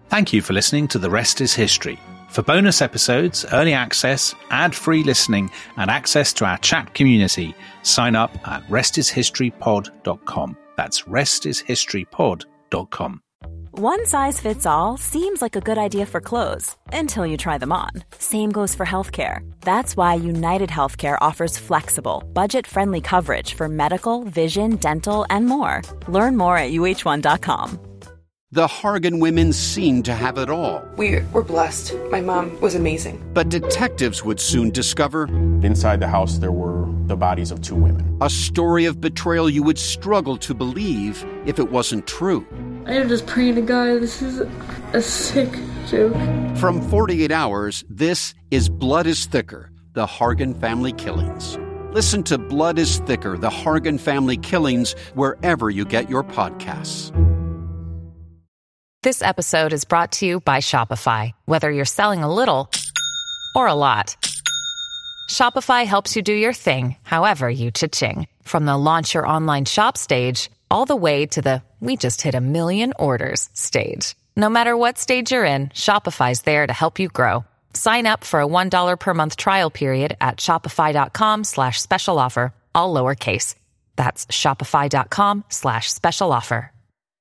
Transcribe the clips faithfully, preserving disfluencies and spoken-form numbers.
Thank you for listening to The Rest is History. For bonus episodes, early access, ad-free listening, and access to our chat community, sign up at rest is history pod dot com. That's rest is history pod dot com. One size fits all seems like a good idea for clothes until you try them on. Same goes for healthcare. That's why United Healthcare offers flexible, budget-friendly coverage for medical, vision, dental, and more. Learn more at U H one dot com. The Hargan women seemed to have it all. We were blessed. My mom was amazing. But detectives would soon discover... inside the house, there were the bodies of two women. A story of betrayal you would struggle to believe if it wasn't true. I am just praying to God, this is a sick joke. From forty-eight hours, this is Blood is Thicker, the Hargan Family Killings. Listen to Blood is Thicker, the Hargan Family Killings, wherever you get your podcasts. This episode is brought to you by Shopify. Whether you're selling a little or a lot, Shopify helps you do your thing, however you cha-ching. From the launch your online shop stage, all the way to the we just hit a million orders stage. No matter what stage you're in, Shopify's there to help you grow. Sign up for a one dollar per month trial period at shopify.com slash special offer, all lowercase. That's shopify.com slash special offer.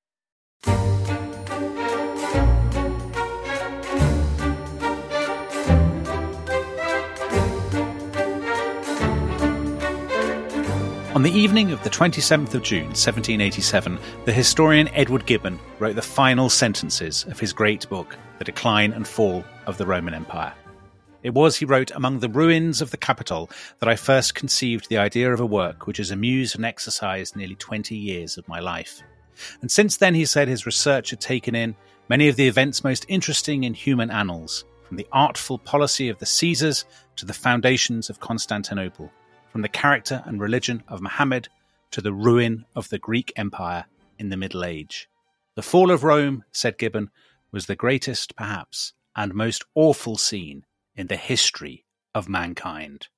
On the evening of the twenty-seventh of June, seventeen eighty-seven, the historian Edward Gibbon wrote the final sentences of his great book, The Decline and Fall of the Roman Empire. It was, he wrote, among the ruins of the Capitol that I first conceived the idea of a work which has amused and exercised nearly twenty years of my life. And since then, he said, his research had taken in many of the events most interesting in human annals, from the artful policy of the Caesars to the foundations of Constantinople, from the character and religion of Muhammad to the ruin of the Greek Empire in the Middle Age. The fall of Rome, said Gibbon, was the greatest, perhaps, and most awful scene in the history of mankind.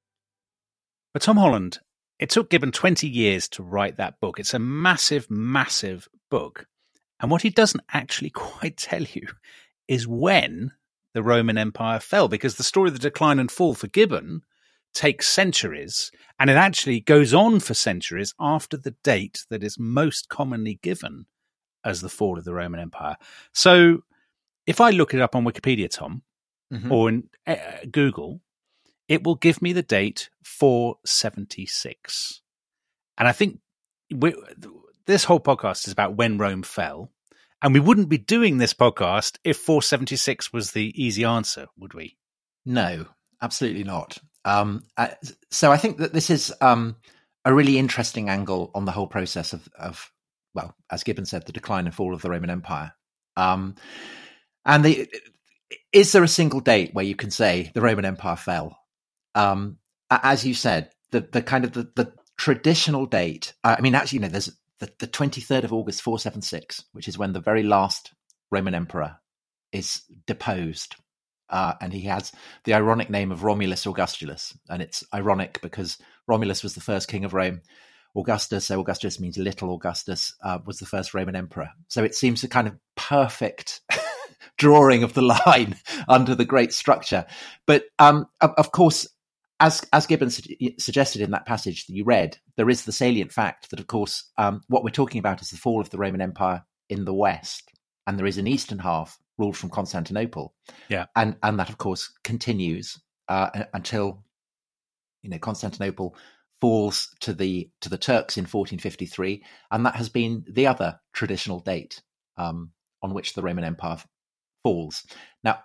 But Tom Holland, it took Gibbon twenty years to write that book. It's a massive, massive book. And what he doesn't actually quite tell you is when the Roman Empire fell, because the story of the decline and fall for Gibbon takes centuries, and it actually goes on for centuries after the date that is most commonly given as the fall of the Roman Empire. So if I look it up on Wikipedia, Tom, mm-hmm. or in uh, Google, it will give me the date four seventy-six. And I think we, this whole podcast is about when Rome fell, and we wouldn't be doing this podcast if four seventy-six was the easy answer, would we? No, absolutely not. Um, uh, so I think that this is um, a really interesting angle on the whole process of, of, well, as Gibbon said, the decline and fall of the Roman Empire. Um, and the, is there a single date where you can say the Roman Empire fell? Um, as you said, the, the kind of the, the traditional date, I mean, actually, you know, there's the, the twenty-third of August, four seventy-six, which is when the very last Roman emperor is deposed. Uh, and he has the ironic name of Romulus Augustulus. And it's ironic because Romulus was the first king of Rome. Augustus, so Augustus means little Augustus, uh, was the first Roman emperor. So it seems a kind of perfect drawing of the line under the great structure. But um, of, of course, as as Gibbon su- suggested in that passage that you read, there is the salient fact that, of course, um, what we're talking about is the fall of the Roman Empire in the West. And there is an eastern half ruled from Constantinople. Yeah. And and that, of course, continues uh, until, you know, Constantinople falls to the to the Turks in fourteen fifty-three. And that has been the other traditional date um, on which the Roman Empire falls. Now,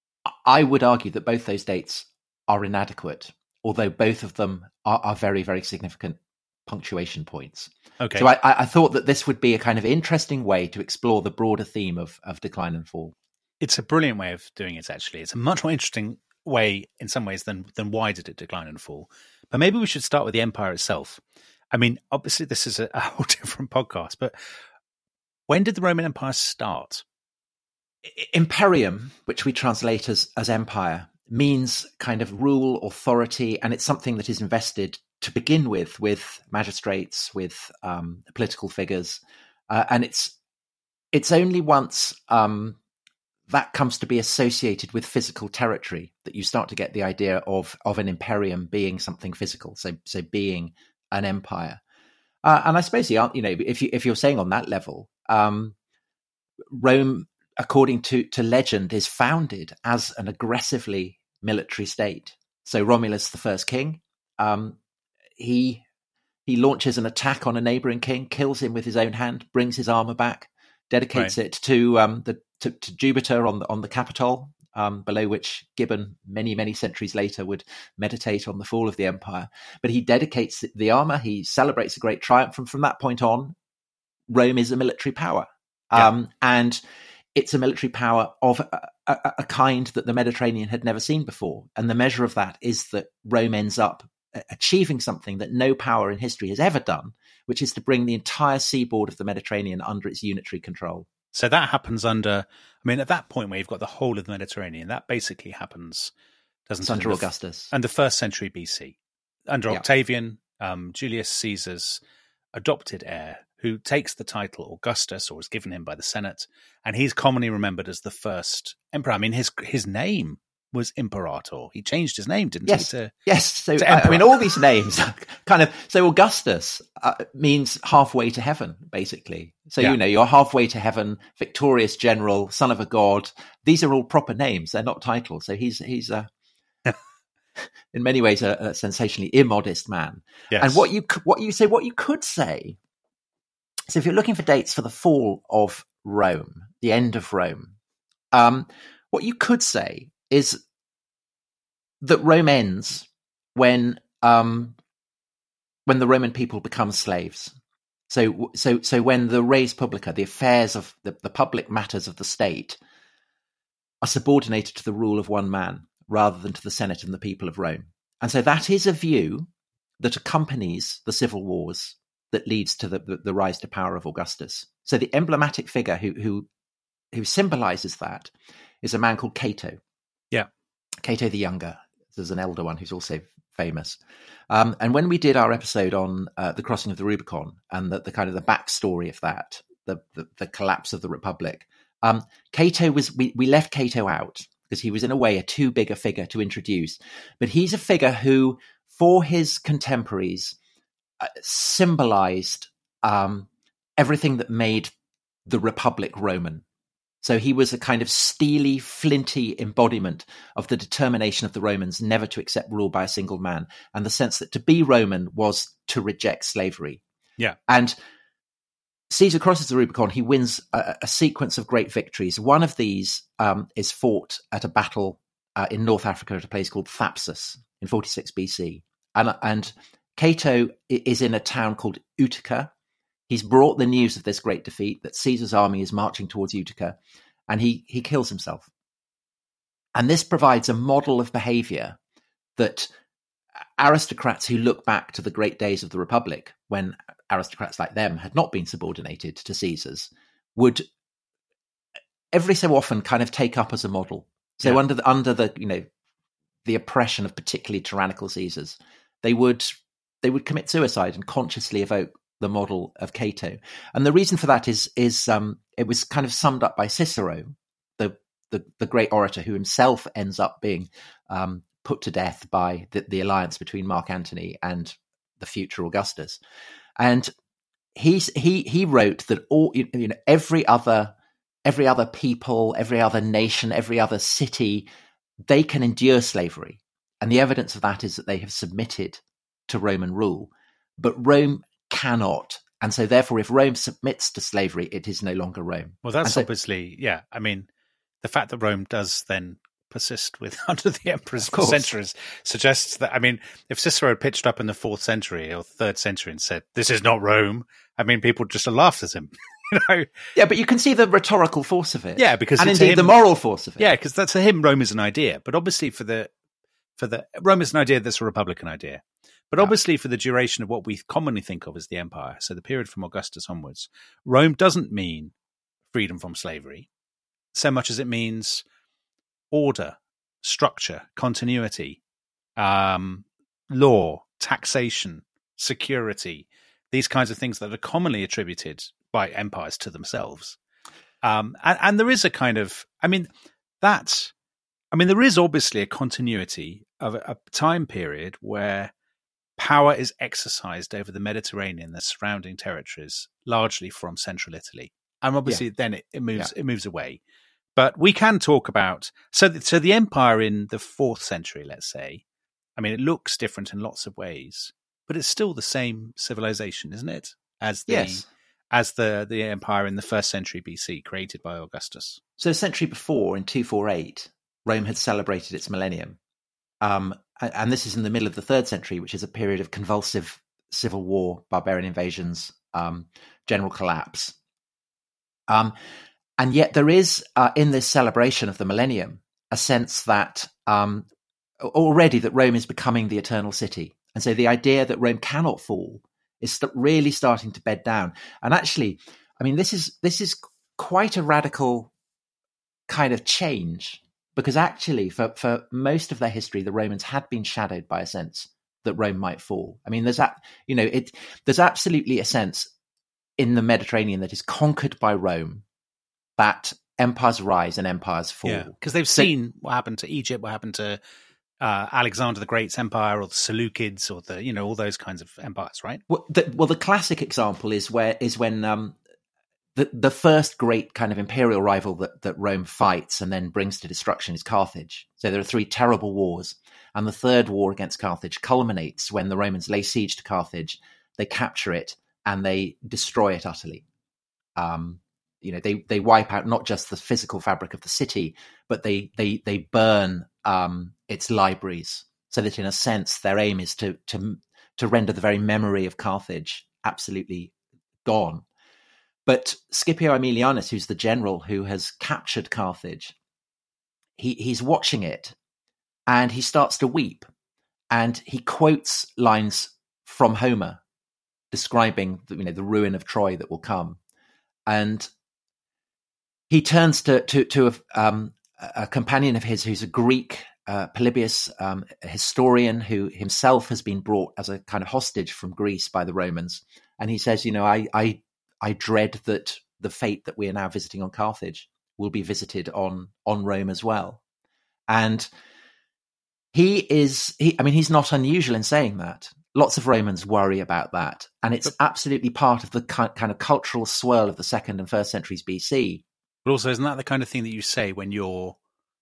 I would argue that both those dates are inadequate, although both of them are, are very, very significant punctuation points. Okay. So I, I thought that this would be a kind of interesting way to explore the broader theme of, of decline and fall. It's a brilliant way of doing it, actually. It's a much more interesting way in some ways than than why did it decline and fall. But maybe we should start with the empire itself. I mean, obviously this is a, a whole different podcast, but when did the Roman Empire start? Imperium, which we translate as, as empire, means kind of rule, authority, and it's something that is invested to begin with, with magistrates, with um, political figures. Uh, and it's it's only once um, that comes to be associated with physical territory, that you start to get the idea of of an imperium being something physical, so so being an empire. Uh, and I suppose the you know if you if you're saying on that level, um, Rome, according to to legend, is founded as an aggressively military state. So Romulus, the first king, um, he he launches an attack on a neighboring king, kills him with his own hand, brings his armor back, dedicates right. it to um, the to, to Jupiter on the on the Capitol, um, below which Gibbon, many many centuries later, would meditate on the fall of the empire. But he dedicates the armor. He celebrates a great triumph, and from that point on, Rome is a military power, yeah. um, and it's a military power of a, a, a kind that the Mediterranean had never seen before. And the measure of that is that Rome ends up achieving something that no power in history has ever done, which is to bring the entire seaboard of the Mediterranean under its unitary control. So that happens under, I mean, at that point where you've got the whole of the Mediterranean, that basically happens, doesn't it's it? Under Augustus. Under first century B C. Under yeah. Octavian, um, Julius Caesar's adopted heir, who takes the title Augustus, or was given him by the Senate, and he's commonly remembered as the first emperor. I mean, his his name was Imperator. He changed his name, didn't yes. he? To, yes. So, I, I mean, all these names kind of, so Augustus uh, means halfway to heaven, basically. So, yeah. you know, you're halfway to heaven, victorious general, son of a god. These are all proper names. They're not titles. So he's, he's a, in many ways, a, a sensationally immodest man. Yes. And what you, what you say, what you could say, so if you're looking for dates for the fall of Rome, the end of Rome, um, what you could say is that Rome ends when um, when the Roman people become slaves. So, so, so when the res publica, the affairs of the, the public matters of the state, are subordinated to the rule of one man rather than to the Senate and the people of Rome. And so that is a view that accompanies the civil wars that leads to the, the, the rise to power of Augustus. So the emblematic figure who who who symbolizes that is a man called Cato. Yeah. Cato the Younger. There's an elder one who's also famous. Um, and when we did our episode on uh, the crossing of the Rubicon and the, the kind of the backstory of that, the, the, the collapse of the Republic, um, Cato was, we, we left Cato out because he was in a way a too big a figure to introduce. But he's a figure who, for his contemporaries, uh, symbolized um, everything that made the Republic Roman. So he was a kind of steely, flinty embodiment of the determination of the Romans never to accept rule by a single man, and the sense that to be Roman was to reject slavery. Yeah. And Caesar crosses the Rubicon. He wins a, a sequence of great victories. One of these um, is fought at a battle uh, in North Africa at a place called Thapsus in forty-six B C. And, and Cato is in a town called Utica. He's brought the news of this great defeat, that Caesar's army is marching towards Utica, and he he kills himself. And this provides a model of behavior that aristocrats who look back to the great days of the Republic, when aristocrats like them had not been subordinated to Caesars, would every so often kind of take up as a model. So yeah. under the, under the you know the oppression of particularly tyrannical Caesars, they would they would commit suicide and consciously evoke the model of Cato. And the reason for that is is um, it was kind of summed up by Cicero, the the, the great orator who himself ends up being um, put to death by the, the alliance between Mark Antony and the future Augustus. And he's, he he wrote that all you know every other every other people, every other nation, every other city, they can endure slavery, and the evidence of that is that they have submitted to Roman rule, but Rome cannot. And so therefore, if Rome submits to slavery, it is no longer Rome. Well, that's so, obviously, yeah. I mean, the fact that Rome does then persist with under the emperors for centuries suggests that, I mean, if Cicero had pitched up in the fourth century or third century and said, this is not Rome, I mean, people just laughed at him. You know? Yeah, but you can see the rhetorical force of it. Yeah, because and indeed him, the moral force of it. Yeah, because that's to him, Rome is an idea. But obviously for the, for the, Rome is an idea that's a Republican idea. But obviously for the duration of what we commonly think of as the empire, so the period from Augustus onwards, Rome doesn't mean freedom from slavery so much as it means order, structure, continuity, um, law, taxation, security, these kinds of things that are commonly attributed by empires to themselves. Um, and, and there is a kind of, I mean, that's, I mean, there is obviously a continuity of a, a time period where power is exercised over the Mediterranean, the surrounding territories, largely from central Italy. And obviously yeah. then it, it moves yeah. it moves away. But we can talk about, so, so the empire in the fourth century, let's say, I mean, it looks different in lots of ways, but it's still the same civilization, isn't it? As the yes. as the, the empire in the first century B C, created by Augustus. So a century before, in two forty-eight, Rome had celebrated its millennium. Um, and this is in the middle of the third century, which is a period of convulsive civil war, barbarian invasions, um, general collapse. Um, and yet there is, uh, in this celebration of the millennium, a sense that um, already that Rome is becoming the eternal city. And so the idea that Rome cannot fall is st- really starting to bed down. And actually, I mean, this is this is quite a radical kind of change. Because actually, for, for most of their history, the Romans had been shadowed by a sense that Rome might fall. I mean, there's that, you know, it there's absolutely a sense in the Mediterranean that is conquered by Rome, that empires rise and empires fall. Yeah, because they've so, seen what happened to Egypt, what happened to uh, Alexander the Great's empire, or the Seleucids, or the, you know, all those kinds of empires, right? Well, the, well, the classic example is where is when. Um, The, the first great kind of imperial rival that, that Rome fights and then brings to destruction is Carthage. So there are three terrible wars. And the third war against Carthage culminates when the Romans lay siege to Carthage, they capture it, and they destroy it utterly. Um, you know, they, they wipe out not just the physical fabric of the city, but they they they burn um, its libraries, so that in a sense their aim is to to to render the very memory of Carthage absolutely gone. But Scipio Aemilianus, who's the general who has captured Carthage, he, he's watching it and he starts to weep. And he quotes lines from Homer describing the, you know, the ruin of Troy that will come. And he turns to to, to a, um, a companion of his who's a Greek, uh, Polybius, um, a historian who himself has been brought as a kind of hostage from Greece by the Romans. And he says, you know, I... I I dread that the fate that we are now visiting on Carthage will be visited on on Rome as well. And he is, he, I mean, he's not unusual in saying that. Lots of Romans worry about that. And it's absolutely part of the kind of cultural swirl of the second and first centuries B C. But also, isn't that the kind of thing that you say when your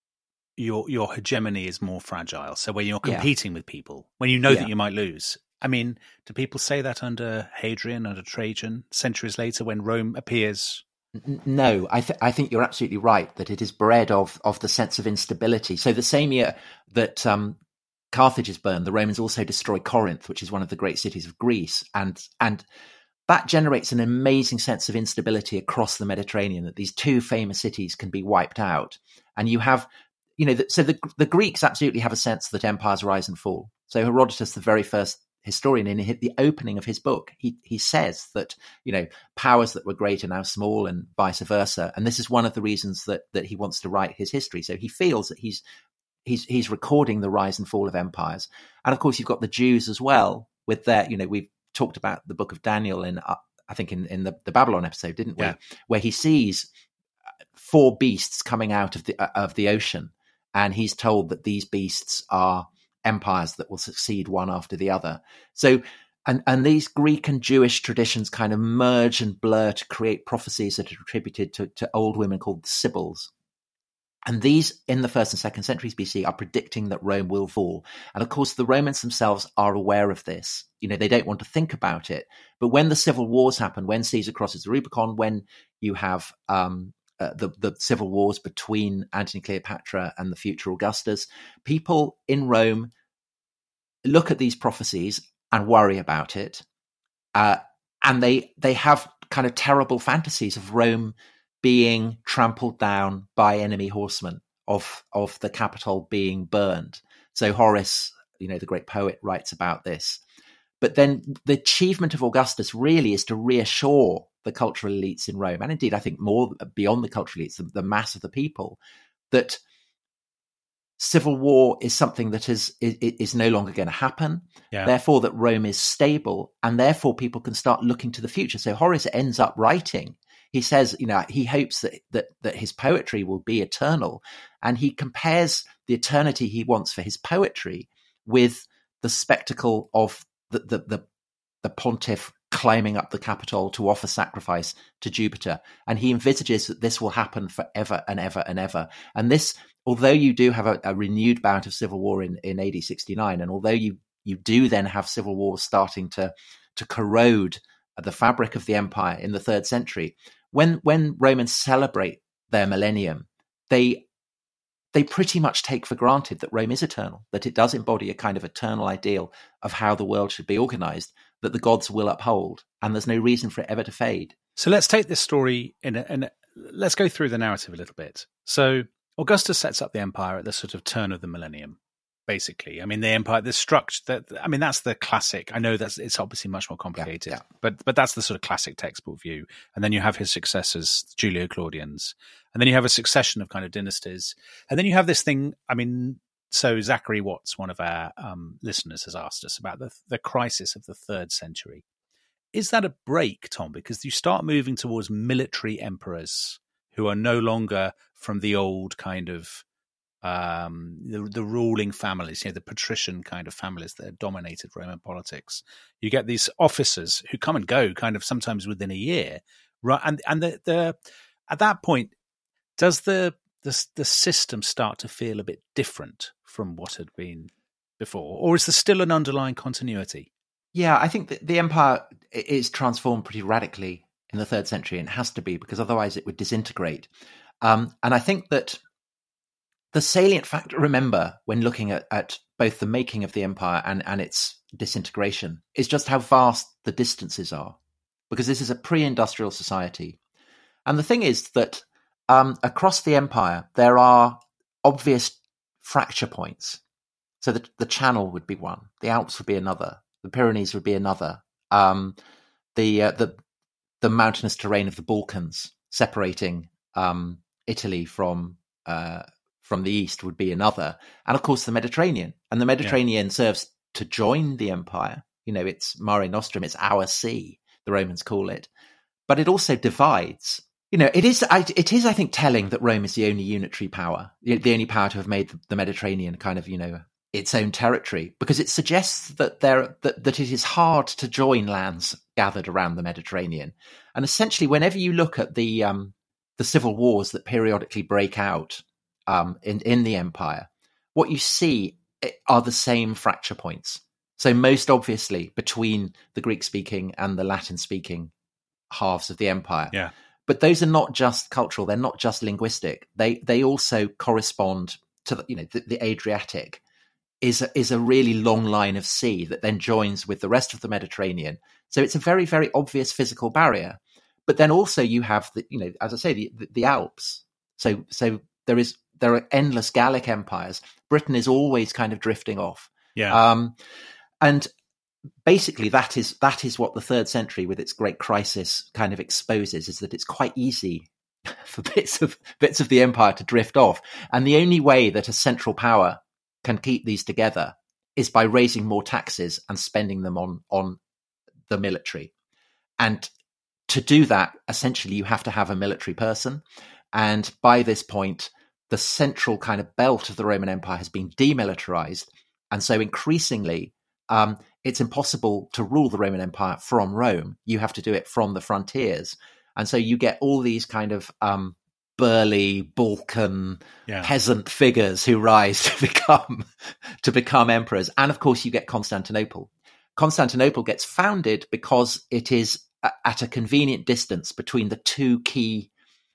your your hegemony is more fragile? So when you're competing yeah. with people, when you know yeah. that you might lose. I mean, do people say that under Hadrian, under Trajan, centuries later when Rome appears? No, I, th- I think you're absolutely right that it is bred of of the sense of instability. So the same year that um, Carthage is burned, the Romans also destroy Corinth, which is one of the great cities of Greece. And and that generates an amazing sense of instability across the Mediterranean, that these two famous cities can be wiped out. And you have, you know, the, so the, the Greeks absolutely have a sense that empires rise and fall. So Herodotus, the very first historian, in the opening of his book, he he says that, you know, powers that were great are now small and vice versa. And this is one of the reasons that that he wants to write his history. So he feels that he's he's he's recording the rise and fall of empires. And of course, you've got the Jews as well with their, you know, we've talked about the book of Daniel in, uh, I think in, in the, the Babylon episode, didn't we? Yeah. Where he sees four beasts coming out of the uh, of the ocean. And he's told that these beasts are empires that will succeed one after the other. So, and, and these Greek and Jewish traditions kind of merge and blur to create prophecies that are attributed to, to old women called the Sibyls. And these, in the first and second centuries B C, are predicting that Rome will fall. And of course, the Romans themselves are aware of this. You know, they don't want to think about it. But when the civil wars happen, when Caesar crosses the Rubicon, when you have um, uh, the, the civil wars between Antony Cleopatra and the future Augustus, people in Rome look at these prophecies and worry about it. Uh, and they they have kind of terrible fantasies of Rome being trampled down by enemy horsemen, of of the capital being burned. So Horace, you know, the great poet, writes about this. But then the achievement of Augustus really is to reassure the cultural elites in Rome, and indeed I think more beyond the cultural elites, the, the mass of the people, that civil war is something that is is, is no longer going to happen. Yeah. Therefore, that Rome is stable, and therefore people can start looking to the future. So Horace ends up writing. he says, you know, he hopes that that that his poetry will be eternal, and he compares the eternity he wants for his poetry with the spectacle of the the the, the pontiff climbing up the Capitol to offer sacrifice to Jupiter. And he envisages that this will happen forever and ever and ever. And this, although you do have a, a renewed bout of civil war in, in A D sixty-nine, and although you you do then have civil wars starting to to corrode the fabric of the empire in the third century, when when Romans celebrate their millennium, they they pretty much take for granted that Rome is eternal, that it does embody a kind of eternal ideal of how the world should be organized, that the gods will uphold, and there's no reason for it ever to fade. So let's take this story in a, in a, let's go through the narrative a little bit. So Augustus sets up the empire at the sort of turn of the millennium, basically. I mean, the empire, the structure, that I mean, that's the classic. I know that's it's obviously much more complicated, yeah, yeah. but but that's the sort of classic textbook view. And then you have his successors, Julio Claudians, and then you have a succession of kind of dynasties, and then you have this thing. I mean, so Zachary Watts, one of our um, listeners, has asked us about the the crisis of the third century. Is that a break, Tom? Because you start moving towards military emperors who are no longer from the old kind of um, the, the ruling families, you know, the patrician kind of families that had dominated Roman politics. You get these officers who come and go kind of sometimes within a year. Right. And, and the, the, at that point, does the, the, the system start to feel a bit different from what had been before? Or is there still an underlying continuity? Yeah, I think that the empire is transformed pretty radically in the third century, and it has to be, because otherwise it would disintegrate. Um, and I think that the salient fact to remember when looking at, at both the making of the empire and, and its disintegration is just how vast the distances are, because this is a pre-industrial society. And the thing is that um, across the empire, there are obvious fracture points. So the, the Channel would be one, the Alps would be another, the Pyrenees would be another, um, the, uh, the the mountainous terrain of the Balkans separating um, Italy from uh, from the east would be another, and of course the Mediterranean. And the Mediterranean yeah. serves to join the empire. You know, it's Mare Nostrum, it's our sea, the Romans call it, but it also divides. You know, it is it is I think telling that Rome is the only unitary power, the only power to have made the Mediterranean kind of, you know, its own territory, because it suggests that there that, that it is hard to join lands gathered around the Mediterranean. And essentially, whenever you look at the um, the civil wars that periodically break out um, in in the empire, what you see are the same fracture points. So most obviously between the Greek-speaking and the Latin-speaking halves of the empire. Yeah. But those are not just cultural; they're not just linguistic. They they also correspond to the, you know the, the Adriatic. is a, is a really long line of sea that then joins with the rest of the Mediterranean. So it's a very, very obvious physical barrier. But then also you have the, you know, as I say, the, the, the Alps. So so there is there are endless Gallic empires. Britain is always kind of drifting off. Yeah. Um, and basically that is that is what the third century with its great crisis kind of exposes, is that it's quite easy for bits of bits of the empire to drift off. And the only way that a central power can keep these together is by raising more taxes and spending them on on the military. And to do that, essentially, you have to have a military person. And by this point, the central kind of belt of the Roman Empire has been demilitarized. And so increasingly, um, it's impossible to rule the Roman Empire from Rome. You have to do it from the frontiers. And so you get all these kind of um, burly Balkan yeah. peasant figures who rise to become to become emperors. And of course, you get Constantinople. Constantinople gets founded because it is a, at a convenient distance between the two key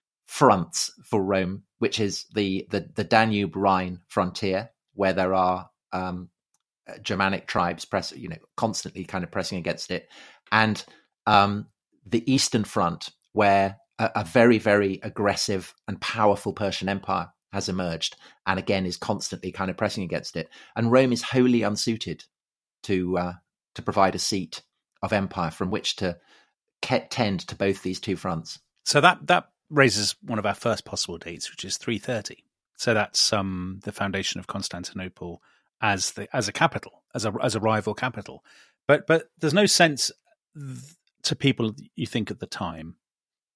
fronts for Rome, which is the the, the Danube-Rhine frontier, where there are um, Germanic tribes press, you know, constantly kind of pressing against it, and um, the Eastern Front, where a, a very, very aggressive and powerful Persian Empire has emerged, and again is constantly kind of pressing against it. And Rome is wholly unsuited to uh, to provide a seat of empire from which to ke- tend to both these two fronts. So that that raises one of our first possible dates, which is three thirty. So that's um, the foundation of Constantinople as the as a capital, as a as a rival capital. But but there's no sense th- to people, you think, at the time,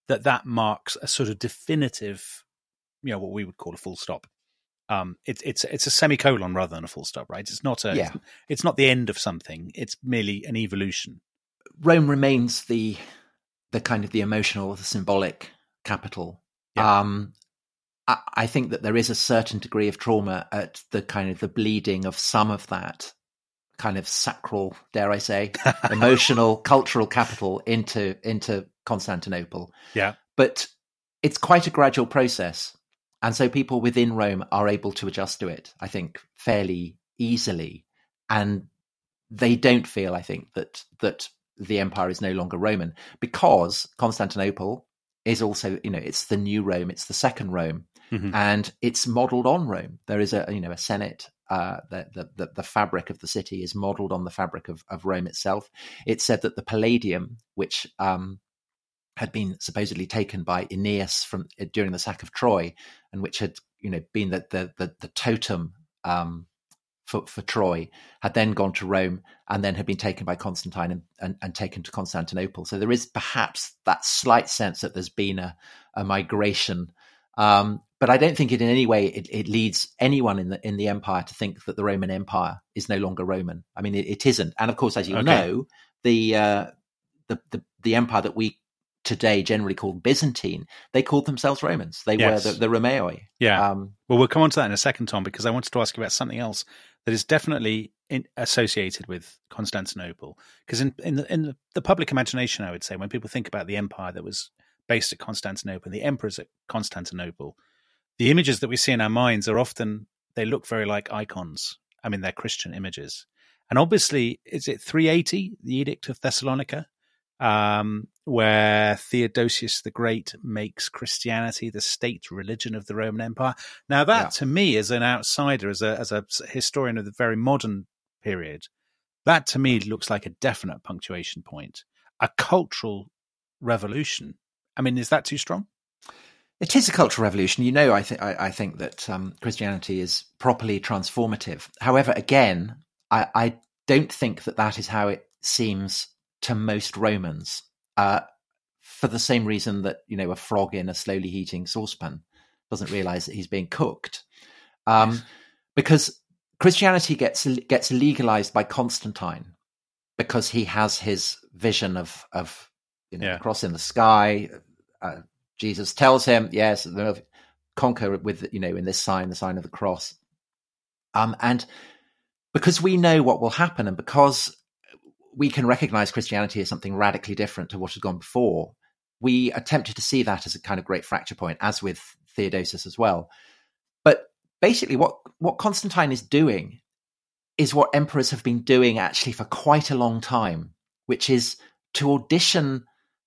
that that marks a sort of definitive, you know, what we would call a full stop. Um, it's it's it's a semicolon rather than a full stop, right? It's not a Yeah. it's, it's not the end of something. It's merely an evolution. Rome remains the the kind of the emotional, the symbolic capital. Yeah. Um, I, I think that there is a certain degree of trauma at the kind of the bleeding of some of that kind of sacral, dare I say, emotional, cultural capital into into Constantinople. Yeah. But it's quite a gradual process. And so people within Rome are able to adjust to it, I think, fairly easily. And they don't feel, I think, that that the empire is no longer Roman, because Constantinople is also, you know, it's the new Rome, it's the second Rome, Mm-hmm. and it's modeled on Rome. There is a, you know, a Senate. Uh, the, the the the fabric of the city is modeled on the fabric of, of Rome itself. It's said that the Palladium, which um, had been supposedly taken by Aeneas from during the sack of Troy, and which had, you know, been the the the, the totem um, for for Troy, had then gone to Rome and then had been taken by Constantine and, and, and taken to Constantinople. So there is perhaps that slight sense that there's been a, a migration. Um, but I don't think it in any way it, it leads anyone in the in the empire to think that the Roman Empire is no longer Roman. I mean, it, it isn't. And of course, as you Okay. know, the, uh, the the the empire that we today generally call Byzantine, they called themselves Romans. They Yes. were the, the Romaoi. Yeah. Um, Well, we'll come on to that in a second, Tom, because I wanted to ask you about something else that is definitely in, associated with Constantinople. Because in in the, in the, the public imagination, I would say, when people think about the empire that was based at Constantinople, the emperors at Constantinople, the images that we see in our minds are often, they look very like icons. I mean, they're Christian images. And obviously, is it three eighty, the Edict of Thessalonica, um, where Theodosius the Great makes Christianity the state religion of the Roman Empire? Now, that Yeah. to me, as an outsider, as a as a historian of the very modern period, that to me looks like a definite punctuation point, a cultural revolution. I mean, is that too strong? It is a cultural revolution. You know, I think I think that um, Christianity is properly transformative. However, again, I, I don't think that that is how it seems to most Romans. Uh, for the same reason that, you know, a frog in a slowly heating saucepan doesn't realize that he's being cooked, um, yes. because Christianity gets gets legalized by Constantine because he has his vision of of you know, yeah. the cross in the sky. Uh, Jesus tells him, yes, conquer with, you know, in this sign, the sign of the cross. Um, and because we know what will happen, and because we can recognize Christianity as something radically different to what has gone before, we attempted to see that as a kind of great fracture point, as with Theodosius as well. But basically what, what Constantine is doing is what emperors have been doing actually for quite a long time, which is to audition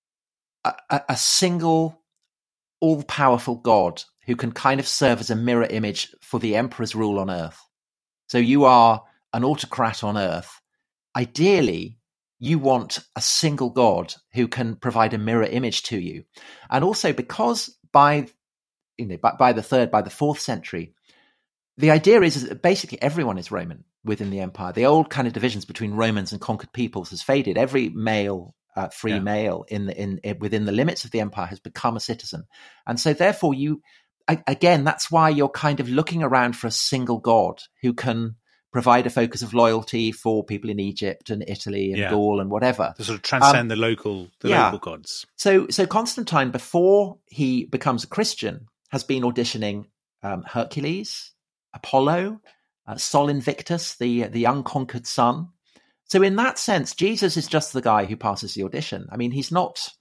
a, a, a single all-powerful God who can kind of serve as a mirror image for the emperor's rule on earth. So you are an autocrat on earth. Ideally, you want a single God who can provide a mirror image to you. And also because by, you know, by, by the third, by the fourth century, the idea is that basically everyone is Roman within the empire. The old kind of divisions between Romans and conquered peoples has faded. Every male Uh, free yeah. male in the in, in within the limits of the empire has become a citizen, and so therefore you I, again that's why you're kind of looking around for a single God who can provide a focus of loyalty for people in Egypt and Italy and yeah. Gaul and whatever, to sort of transcend um, the local the yeah. local gods. So so Constantine, before he becomes a Christian, has been auditioning um, Hercules, Apollo, uh, Sol Invictus, the the unconquered sun. So in that sense, Jesus is just the guy who passes the audition. I mean, he's not,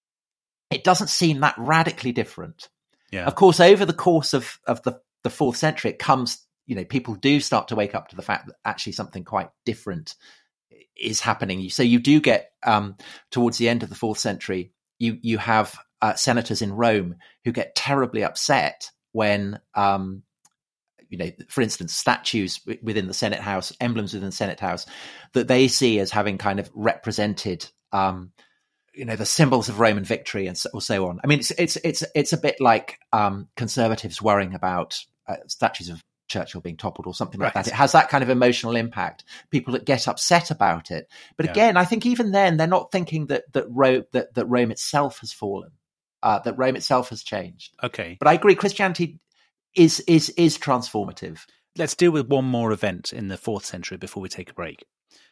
it doesn't seem that radically different. Yeah. Of course, over the course of, of the, the fourth century, it comes, you know, people do start to wake up to the fact that actually something quite different is happening. So you do get, um, towards the end of the fourth century, you, you have uh, senators in Rome who get terribly upset when, um, you know, for instance, statues within the Senate House, emblems within the Senate House, that they see as having kind of represented, um, you know, the symbols of Roman victory and so, or so on. I mean, it's it's it's it's a bit like um, conservatives worrying about uh, statues of Churchill being toppled or something like right. that. It has that kind of emotional impact. People that get upset about it, but yeah. again, I think even then they're not thinking that that Rome that, that Rome itself has fallen. uh, that Rome itself has changed. Okay. But I agree, Christianity is is is transformative. Let's deal with one more event in the fourth century before we take a break.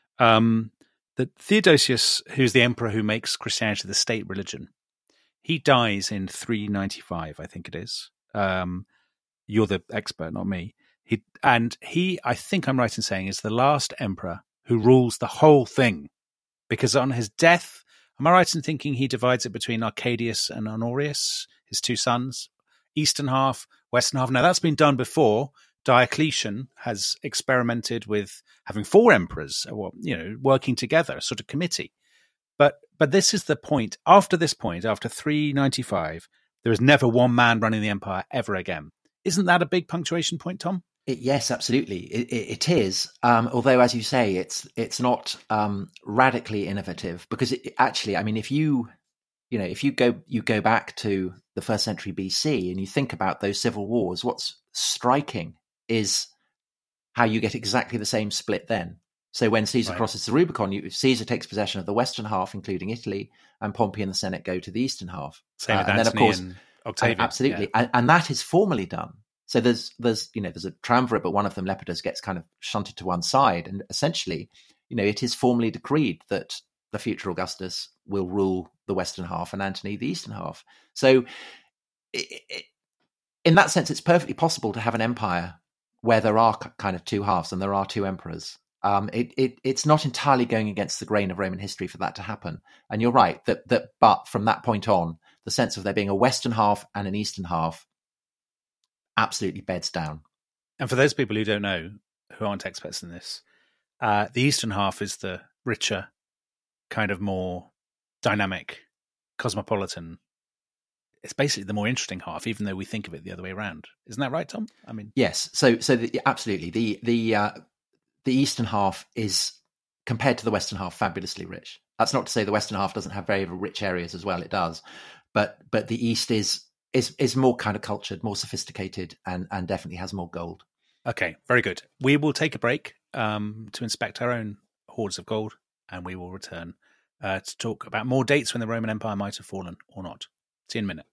Um, the Theodosius, who's the emperor who makes Christianity the state religion, he dies in three ninety-five, I think it is. Um, you're the expert, not me. He and he, I think I'm right in saying, is the last emperor who rules the whole thing, because on his death, am I right in thinking he divides it between Arcadius and Honorius, his two sons, eastern half, western half? Now that's been done before. Diocletian has experimented with having four emperors, or, you know, working together, a sort of committee. But but this is the point. After this point, after three ninety-five, there is never one man running the empire ever again. Isn't that a big punctuation point, Tom? It, yes, absolutely. It, it, it is. Um, although, as you say, it's it's not um, radically innovative, because it, actually, I mean, if you you know if you go you go back to the first century B C and you think about those civil wars, what's striking is how you get exactly the same split then. So when Caesar right. crosses the Rubicon, you, Caesar takes possession of the western half, including Italy, and Pompey and the Senate go to the eastern half. Same uh, with and Antony then, of course, and Octavian. Absolutely, yeah. and, and that is formally done. So there's there's you know there's a triumvirate, but one of them, Lepidus, gets kind of shunted to one side, and essentially, you know, it is formally decreed that the future Augustus will rule the western half and Antony the eastern half. So, it, it, in that sense, it's perfectly possible to have an empire where there are kind of two halves and there are two emperors. Um, it, it it's not entirely going against the grain of Roman history for that to happen. And you're right that that, but from that point on, the sense of there being a western half and an eastern half absolutely beds down. And for those people who don't know, who aren't experts in this, uh, the eastern half is the richer, kind of more dynamic, cosmopolitan. It's basically the more interesting half, even though we think of it the other way around. Isn't that right, Tom? I mean, yes. So, so the, absolutely, the the uh, the eastern half is, compared to the western half, fabulously rich. That's not to say the western half doesn't have very rich areas as well. It does, but but the east is is is more kind of cultured, more sophisticated, and and definitely has more gold. Okay, very good. We will take a break um, to inspect our own hoards of gold, and we will return uh, to talk about more dates when the Roman Empire might have fallen or not. See you in a minute.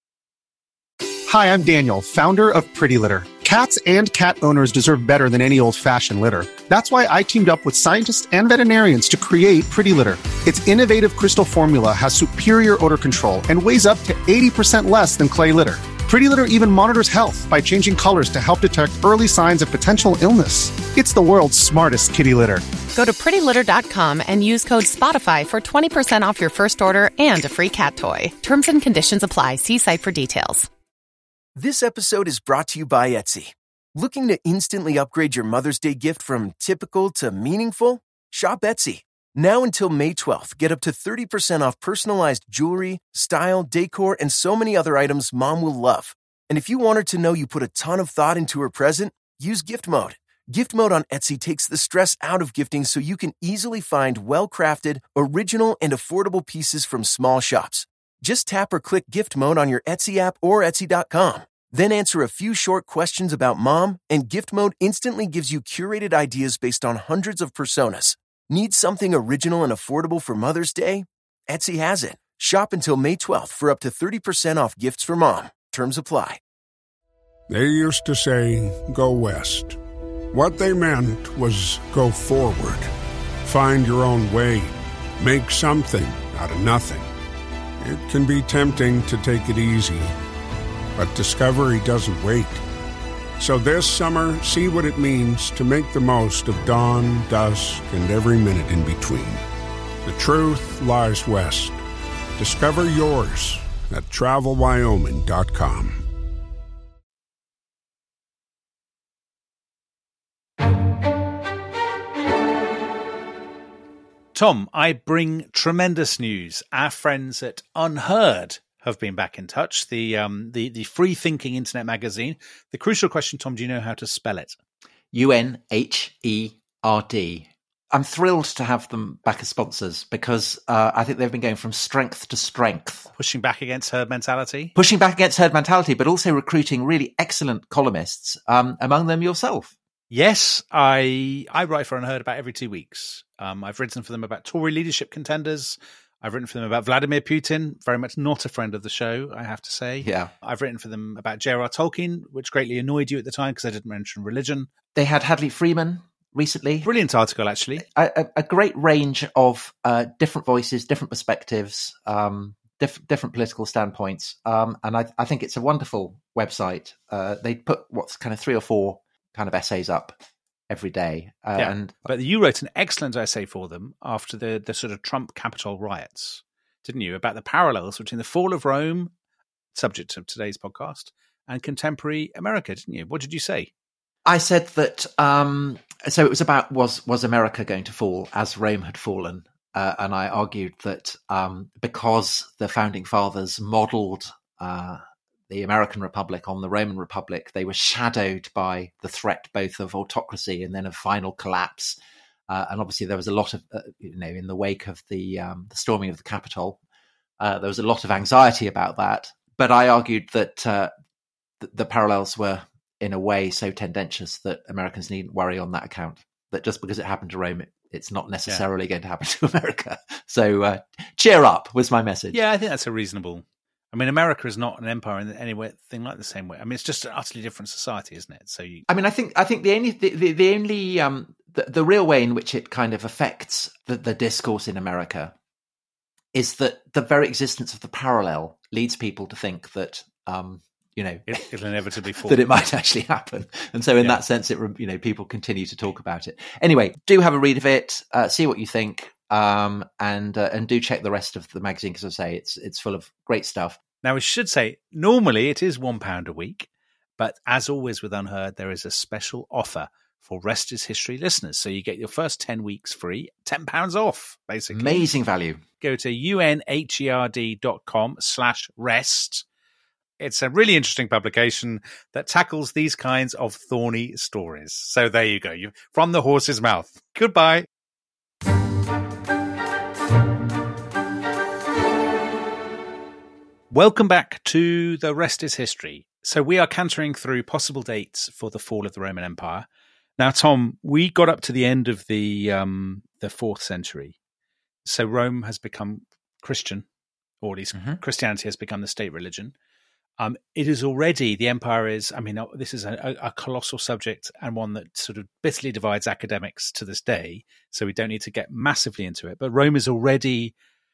Hi, I'm Daniel, founder of Pretty Litter. Cats and cat owners deserve better than any old-fashioned litter. That's why I teamed up with scientists and veterinarians to create Pretty Litter. Its innovative crystal formula has superior odor control and weighs up to eighty percent less than clay litter. Pretty Litter even monitors health by changing colors to help detect early signs of potential illness. It's the world's smartest kitty litter. Go to pretty litter dot com and use code SPOTIFY for twenty percent off your first order and a free cat toy. Terms and conditions apply. See site for details. This episode is brought to you by Etsy. Looking to instantly upgrade your Mother's Day gift from typical to meaningful? Shop Etsy. Now until May twelfth, get up to thirty percent off personalized jewelry, style, decor, and so many other items Mom will love. And if you want her to know you put a ton of thought into her present, use Gift Mode. Gift Mode on Etsy takes the stress out of gifting so you can easily find well-crafted, original, and affordable pieces from small shops. Just tap or click Gift Mode on your Etsy app or Etsy dot com. Then answer a few short questions about Mom, and Gift Mode instantly gives you curated ideas based on hundreds of personas. Need something original and affordable for Mother's Day? Etsy has it. Shop until May twelfth for up to thirty percent off gifts for Mom. Terms apply. They used to say, go west. What they meant was go forward. Find your own way. Make something out of nothing. It can be tempting to take it easy, but discovery doesn't wait. So this summer, see what it means to make the most of dawn, dusk, and every minute in between. The truth lies west. Discover yours at travel wyoming dot com. Tom, I bring tremendous news. Our friends at Unheard have been back in touch, the um, the the free-thinking internet magazine. The crucial question, Tom, do you know how to spell it? U N H E R D. I'm thrilled to have them back as sponsors because uh, I think they've been going from strength to strength. Pushing back against herd mentality? Pushing back against herd mentality, but also recruiting really excellent columnists, um, among them yourself. Yes, I I write for Unheard about every two weeks. Um, I've written for them about Tory leadership contenders. I've written for them about Vladimir Putin, very much not a friend of the show, I have to say. Yeah. I've written for them about J R R Tolkien, which greatly annoyed you at the time because I didn't mention religion. They had Hadley Freeman recently. Brilliant article, actually. A, a, a great range of uh, different voices, different perspectives, um, diff- different political standpoints. Um, and I, I think it's a wonderful website. Uh, they put what's kind of three or four kind of essays up every day. Uh, yeah, and but you wrote an excellent essay for them after the, the sort of Trump Capitol riots, didn't you? About the parallels between the fall of Rome, subject of today's podcast, and contemporary America, didn't you? What did you say? I said that, um, so it was about, was was America going to fall as Rome had fallen? Uh, and I argued that um, because the Founding Fathers modelled uh, the American Republic on the Roman Republic, they were shadowed by the threat both of autocracy and then of final collapse. Uh, and obviously there was a lot of, uh, you know, in the wake of the, um, the storming of the Capitol, uh, there was a lot of anxiety about that. But I argued that uh, th- the parallels were in a way so tendentious that Americans needn't worry on that account, that just because it happened to Rome, it, it's not necessarily yeah. going to happen to America. So uh, cheer up was my message. Yeah, I think that's a reasonable... I mean, America is not an empire in any way, thing like the same way. I mean, it's just an utterly different society, isn't it? So, you... I mean, I think I think the only the, the, the only um, the, the real way in which it kind of affects the, the discourse in America is that the very existence of the parallel leads people to think that um, you know it, it'll inevitably fall, that it might actually happen, and so in yeah. that sense, it you know people continue to talk about it. Anyway, do have a read of it, uh, see what you think. Um, and uh, and do check the rest of the magazine because I say it's it's full of great stuff. Now, we should say normally it is one pound a week, but as always with Unheard, there is a special offer for Rest is History listeners. So you get your first ten weeks free, ten pounds off, basically. Amazing value. Go to unherd.com slash rest. It's a really interesting publication that tackles these kinds of thorny stories. So there you go. You from the horse's mouth. Goodbye. Welcome back to The Rest is History. So we are cantering through possible dates for the fall of the Roman Empire. Now, Tom, we got up to the end of the um, the fourth century. So Rome has become Christian, or at least mm-hmm. Christianity has become the state religion. Um, it is already, the empire is, I mean, this is a, a colossal subject and one that sort of bitterly divides academics to this day. So we don't need to get massively into it. But Rome is already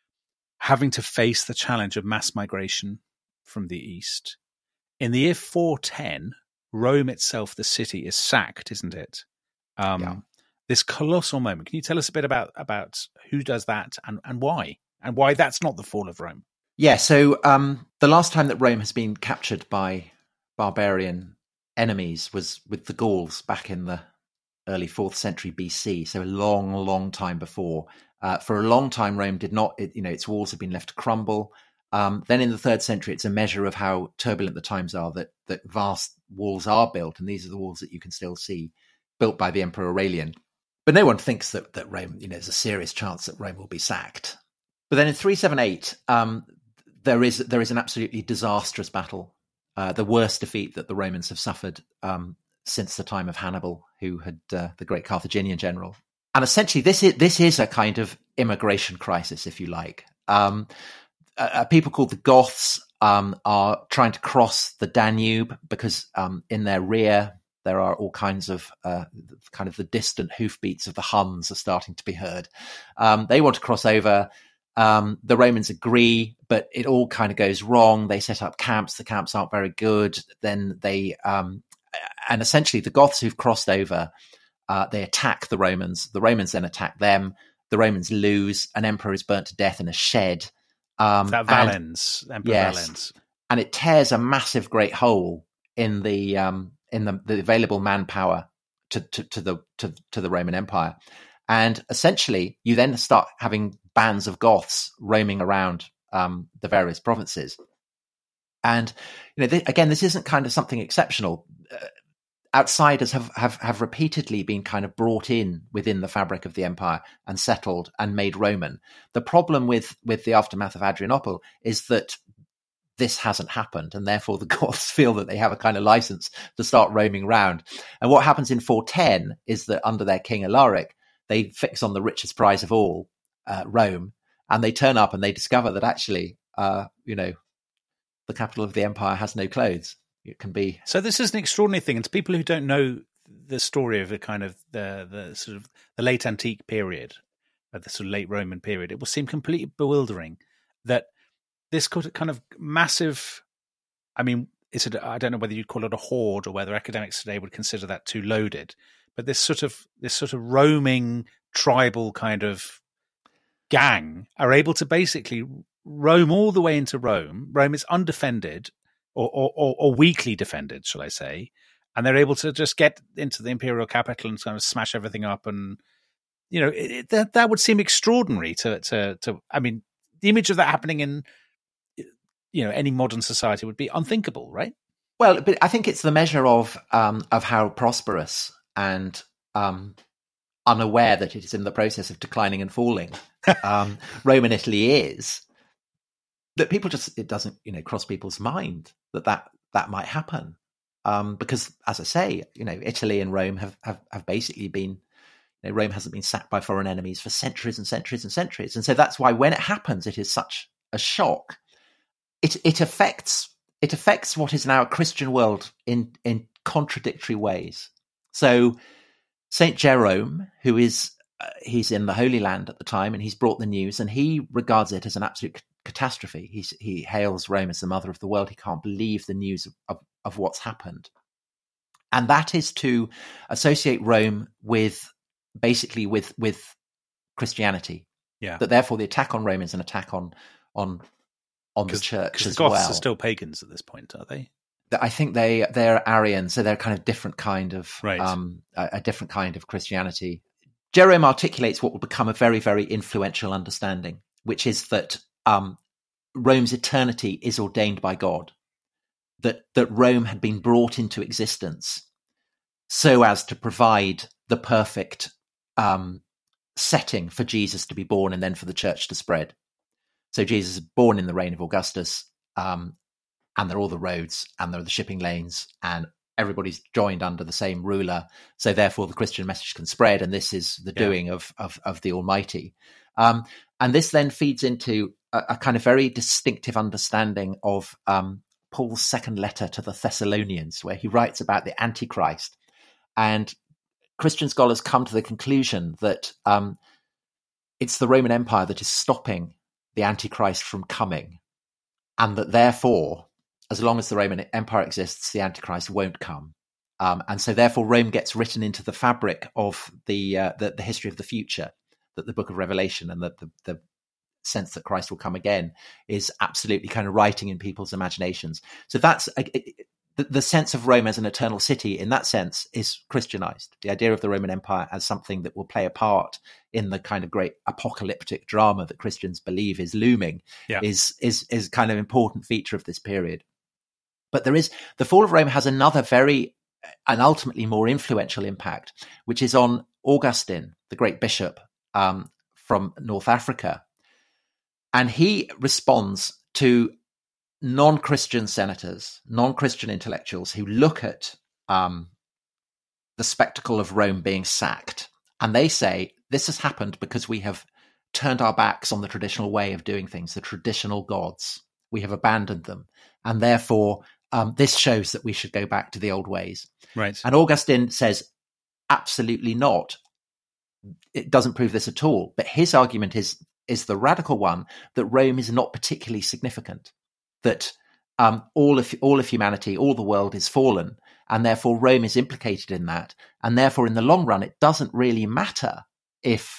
having to face the challenge of mass migration from the east. In the year four ten, Rome itself, the city, is sacked, isn't it? Um, yeah. This colossal moment. Can you tell us a bit about, about who does that and, and why? And why that's not the fall of Rome? Yeah, so um, the last time that Rome has been captured by barbarian enemies was with the Gauls back in the early fourth century B C, so a long, long time before. Uh, for a long time, Rome did not, it, you know, its walls had been left to crumble. Um, then in the third century, it's a measure of how turbulent the times are that that vast walls are built. And these are the walls that you can still see built by the Emperor Aurelian. But no one thinks that, that Rome, you know, there's a serious chance that Rome will be sacked. But then in three seventy-eight, um, there is there is an absolutely disastrous battle, uh, the worst defeat that the Romans have suffered um, since the time of Hannibal, who had uh, the great Carthaginian general. And essentially, this is this is a kind of immigration crisis, if you like. Um, uh, people called the Goths um, are trying to cross the Danube because um, in their rear there are all kinds of uh, kind of the distant hoofbeats of the Huns are starting to be heard. Um, they want to cross over. Um, the Romans agree, but it all kind of goes wrong. They set up camps. The camps aren't very good. Then they um, and essentially the Goths who've crossed over. Uh, they attack the Romans. The Romans then attack them. The Romans lose. An emperor is burnt to death in a shed. Um, that Valens, and, Emperor yes, Valens, and it tears a massive, great hole in the um, in the, the available manpower to, to, to the to, to the Roman Empire. And essentially, you then start having bands of Goths roaming around um, the various provinces. And you know, th- again, this isn't kind of something exceptional. Uh, Outsiders have, have, have repeatedly been kind of brought in within the fabric of the empire and settled and made Roman. The problem with, with the aftermath of Adrianople is that this hasn't happened, and therefore the Goths feel that they have a kind of license to start roaming around. And what happens in four ten is that under their king Alaric, they fix on the richest prize of all, uh, Rome, and they turn up and they discover that actually, uh, you know, the capital of the empire has no clothes. It can be. So this is an extraordinary thing. And to people who don't know the story of the kind of the, the sort of the late antique period, or the sort of late Roman period, it will seem completely bewildering that this kind of massive, I mean, it's a, I don't know whether you'd call it a horde or whether academics today would consider that too loaded, but this sort of, this sort of roaming tribal kind of gang are able to basically roam all the way into Rome. Rome is undefended or, or, or, or weakly defended, shall I say, and they're able to just get into the imperial capital and kind of smash everything up. And, you know, it, it, that that would seem extraordinary to, to, to, I mean, the image of that happening in, you know, any modern society would be unthinkable, right? Well, but I think it's the measure of, um, of how prosperous and, um, unaware that it is in the process of declining and falling, um, Rome and Italy is, that people just, it doesn't, you know, cross people's mind that that, that might happen. Um, because as I say, you know, Italy and Rome have, have, have basically been, you know, Rome hasn't been sacked by foreign enemies for centuries and centuries and centuries. And so that's why when it happens, it is such a shock. It, it affects, it affects what is now a Christian world in, in contradictory ways. So Saint Jerome, who is, uh, he's in the Holy Land at the time, and he's brought the news, and he regards it as an absolute catastrophe. He's, he hails Rome as the mother of the world. He can't believe the news of, of, of what's happened. And that is to associate Rome with, basically with, with Christianity. Yeah. That therefore the attack on Rome is an attack on, on, on the church as the Goths well. Are still pagans at this point, are they? I think they, they're Arian, so they're kind of different kind of, right. um, a, a different kind of Christianity. Jerome articulates what will become a very, very influential understanding, which is that um, Rome's eternity is ordained by God, that that Rome had been brought into existence so as to provide the perfect um, setting for Jesus to be born and then for the church to spread. So Jesus is born in the reign of Augustus, um, and there are all the roads and there are the shipping lanes and everybody's joined under the same ruler. So therefore the Christian message can spread, and this is the yeah. doing of, of, of the Almighty. Um, and this then feeds into a, a kind of very distinctive understanding of um, Paul's second letter to the Thessalonians, where he writes about the Antichrist. And Christian scholars come to the conclusion that um, it's the Roman Empire that is stopping the Antichrist from coming, and that therefore, as long as the Roman Empire exists, the Antichrist won't come. Um, and so therefore Rome gets written into the fabric of the, uh, the, the history of the future, that the book of Revelation and that the, the sense that Christ will come again is absolutely kind of writing in people's imaginations. So that's a, a, the, the sense of Rome as an eternal city in that sense is Christianized. The idea of the Roman Empire as something that will play a part in the kind of great apocalyptic drama that Christians believe is looming yeah. is, is, is kind of important feature of this period. But there is, the fall of Rome has another very, and ultimately more influential impact, which is on Augustine, the great bishop um, from North Africa. And he responds to non-Christian senators, non-Christian intellectuals who look at um, the spectacle of Rome being sacked. And they say, this has happened because we have turned our backs on the traditional way of doing things, the traditional gods. We have abandoned them. And therefore, Um, this shows that we should go back to the old ways. Right. And Augustine says, absolutely not. It doesn't prove this at all. But his argument is, is the radical one that Rome is not particularly significant, that um, all of all of humanity, all the world is fallen, and therefore Rome is implicated in that. And therefore, in the long run, it doesn't really matter if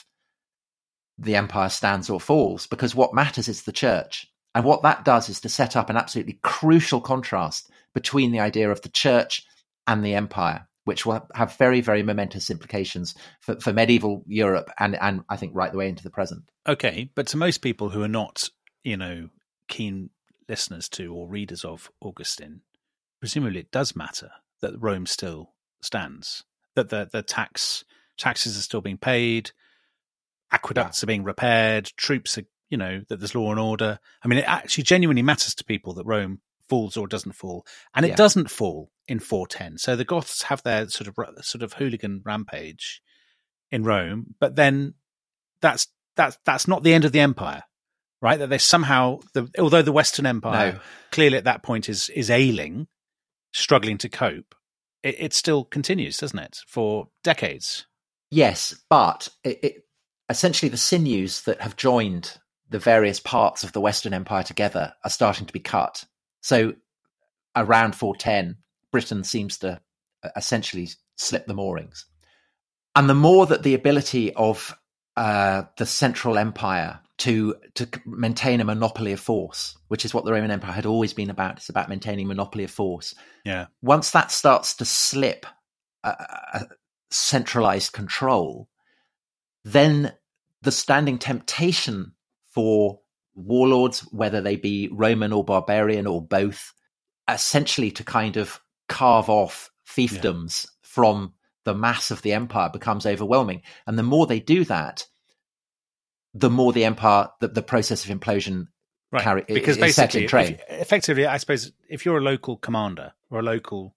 the empire stands or falls, because what matters is the church. And what that does is to set up an absolutely crucial contrast between the idea of the church and the empire, which will have very, very momentous implications for, for medieval Europe and, and I think right the way into the present. Okay, but to most people who are not, you know, keen listeners to or readers of Augustine, presumably it does matter that Rome still stands, that the, the tax taxes are still being paid, aqueducts yeah. are being repaired, troops are, you know, that there's law and order. I mean, it actually genuinely matters to people that Rome falls or doesn't fall. And it yeah. doesn't fall in four ten. So the Goths have their sort of sort of hooligan rampage in Rome, but then that's that's that's not the end of the empire. right? That they somehow, the, although the Western Empire No. clearly at that point is is ailing, struggling to cope, it, it still continues, doesn't it, for decades? Yes, but it, it, essentially the sinews that have joined the various parts of the Western Empire together are starting to be cut. So around four ten, Britain seems to essentially slip the moorings. And the more that the ability of uh, the Central Empire to to maintain a monopoly of force, which is what the Roman Empire had always been about, it's about maintaining monopoly of force. Yeah. Once that starts to slip a, a centralized control, then the standing temptation for warlords, whether they be Roman or barbarian or both, essentially to kind of carve off fiefdoms yeah. from the mass of the empire becomes overwhelming. And the more they do that, the more the empire, the, the process of implosion right. carry, because is basically, set in train. If, effectively, I suppose, if you're a local commander or a local